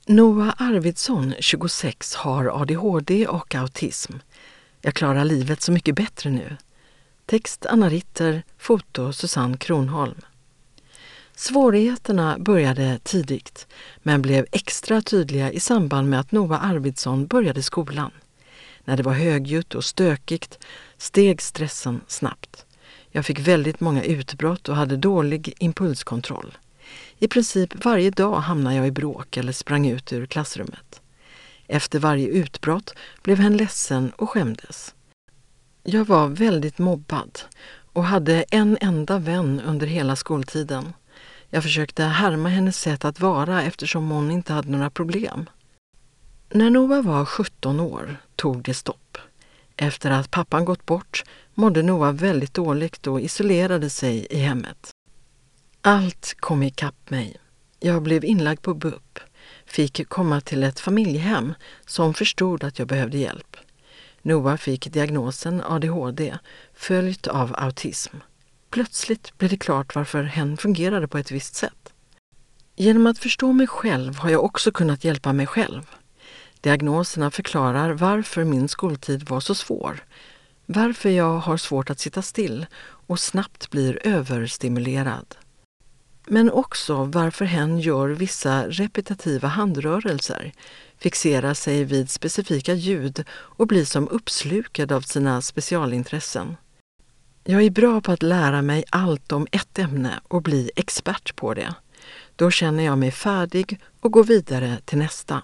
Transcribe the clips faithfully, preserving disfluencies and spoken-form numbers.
Noah Arvidsson, tjugosex, har A D H D och autism. Jag klarar livet så mycket bättre nu. Text Anna Ritter, foto Susanne Kronholm. Svårigheterna började tidigt, men blev extra tydliga i samband med att Noah Arvidsson började skolan. När det var högljutt och stökigt steg stressen snabbt. Jag fick väldigt många utbrott och hade dålig impulskontroll. I princip varje dag hamnade jag i bråk eller sprang ut ur klassrummet. Efter varje utbrott blev han ledsen och skämdes. Jag var väldigt mobbad och hade en enda vän under hela skoltiden. Jag försökte härma hennes sätt att vara eftersom hon inte hade några problem. När Noah var sjutton år tog det stopp. Efter att pappan gått bort mådde Noah väldigt dåligt och isolerade sig i hemmet. Allt kom ikapp mig. Jag blev inlagd på B U P. Fick komma till ett familjehem som förstod att jag behövde hjälp. Noah fick diagnosen A D H D följt av autism. Plötsligt blev det klart varför hen fungerade på ett visst sätt. Genom att förstå mig själv har jag också kunnat hjälpa mig själv. Diagnoserna förklarar varför min skoltid var så svår. Varför jag har svårt att sitta still och snabbt blir överstimulerad. Men också varför hen gör vissa repetitiva handrörelser, fixerar sig vid specifika ljud och blir som uppslukad av sina specialintressen. Jag är bra på att lära mig allt om ett ämne och bli expert på det. Då känner jag mig färdig och går vidare till nästa.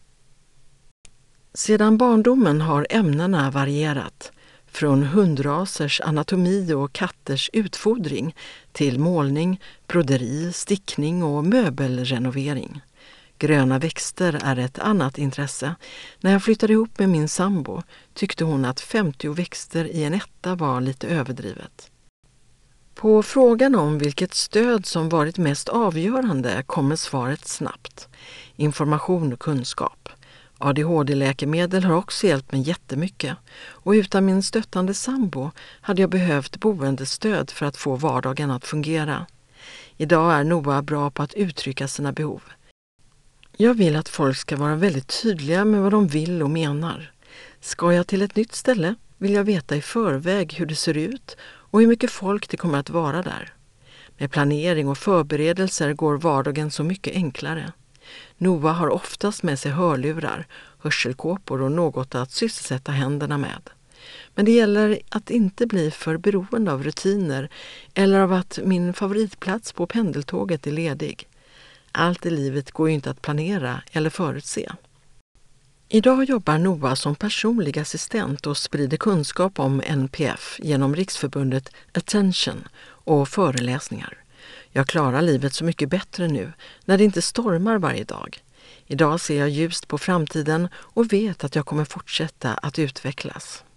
Sedan barndomen har ämnena varierat. Från hundrasers anatomi och katters utfodring till målning, broderi, stickning och möbelrenovering. Gröna växter är ett annat intresse. När jag flyttade ihop med min sambo tyckte hon att femtio växter i en etta var lite överdrivet. På frågan om vilket stöd som varit mest avgörande kommer svaret snabbt. Information och kunskap. A D H D-läkemedel har också hjälpt mig jättemycket och utan min stöttande sambo hade jag behövt boendestöd för att få vardagen att fungera. Idag är Noah bra på att uttrycka sina behov. Jag vill att folk ska vara väldigt tydliga med vad de vill och menar. Ska jag till ett nytt ställe vill jag veta i förväg hur det ser ut och hur mycket folk det kommer att vara där. Med planering och förberedelser går vardagen så mycket enklare. Noah har oftast med sig hörlurar, hörselkåpor och något att sysselsätta händerna med. Men det gäller att inte bli för beroende av rutiner eller av att min favoritplats på pendeltåget är ledig. Allt i livet går ju inte att planera eller förutse. Idag jobbar Noah som personlig assistent och sprider kunskap om N P F genom Riksförbundet Attention och föreläsningar. Jag klarar livet så mycket bättre nu när det inte stormar varje dag. Idag ser jag ljust på framtiden och vet att jag kommer fortsätta att utvecklas.